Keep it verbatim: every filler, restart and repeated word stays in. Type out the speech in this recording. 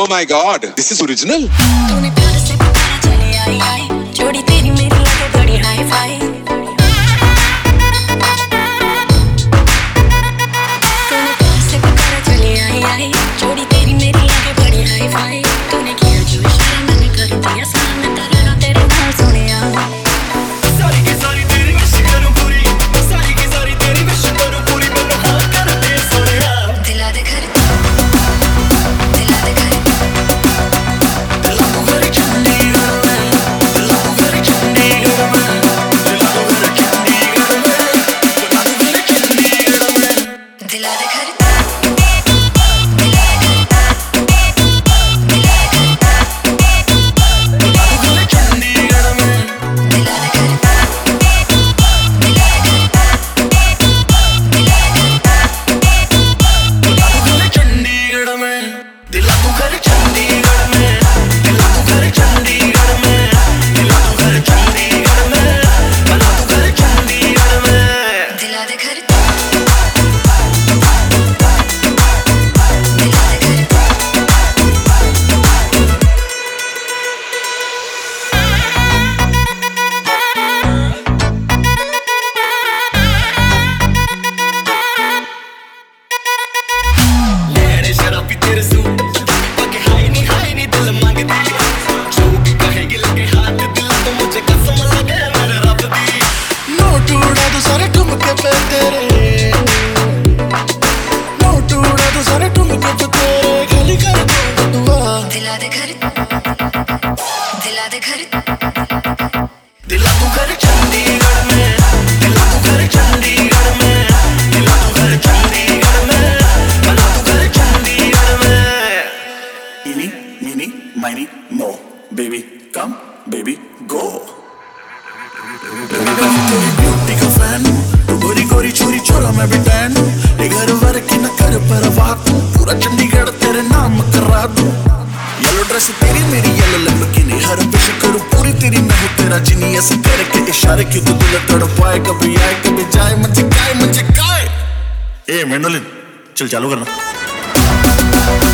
Oh my God, this is original. तूने प्यार से पुकारा चले आई आई, जोड़ी तेरी मेरी लगे बड़ी हाई फाई। तूने प्यार से पुकारा चले आई आई, जोड़ी तेरी मेरी लगे बड़ी हाई फाई। तूने किया जो इशारा मैंने कर दिया सारा, मैं तेरे ना तेरे नाल सोनिया। सारी की सारी तेरी विश करूं पूरी, सारी की सारी तेरी विश करूं पूरी, मैनू हाँ कर दे सोनिया। दिला दे घर, दिला दे घर, दिला दो घर चंडीगढ़ में, दिला दो घर चंडीगढ़ में, दिला दो घर चंडीगढ़ में, दिला दो घर चंडीगढ़ में। दिला दे घर, दिला दे घर, दिला दो घर चंडीगढ़ में, दिला दो घर चंडीगढ़ में, दिला दो घर चंडीगढ़ में, बना दो घर चंडीगढ़ में। इनी meeny miny mo, baby come baby go. Beauty का फैन, तू गोरी गोरी छोरी छोरा मैं भी टैन, ये घर वर की न कर परवाह, तू पूरा चंडीगढ़ तेरे नाम करा दूं। येलो ड्रेस तेरी मेरी येलो लैम्बोर्गिनी, हर विश करूं पूरी तेरी मैं हूं तेरा जिनी। ऐसे तेरे के इशारे क्यों तो दिल तड़पाए, कभी आए कभी जाए, मुझे काय मुझे काय। ए मेंडोलिन चल चालू करना।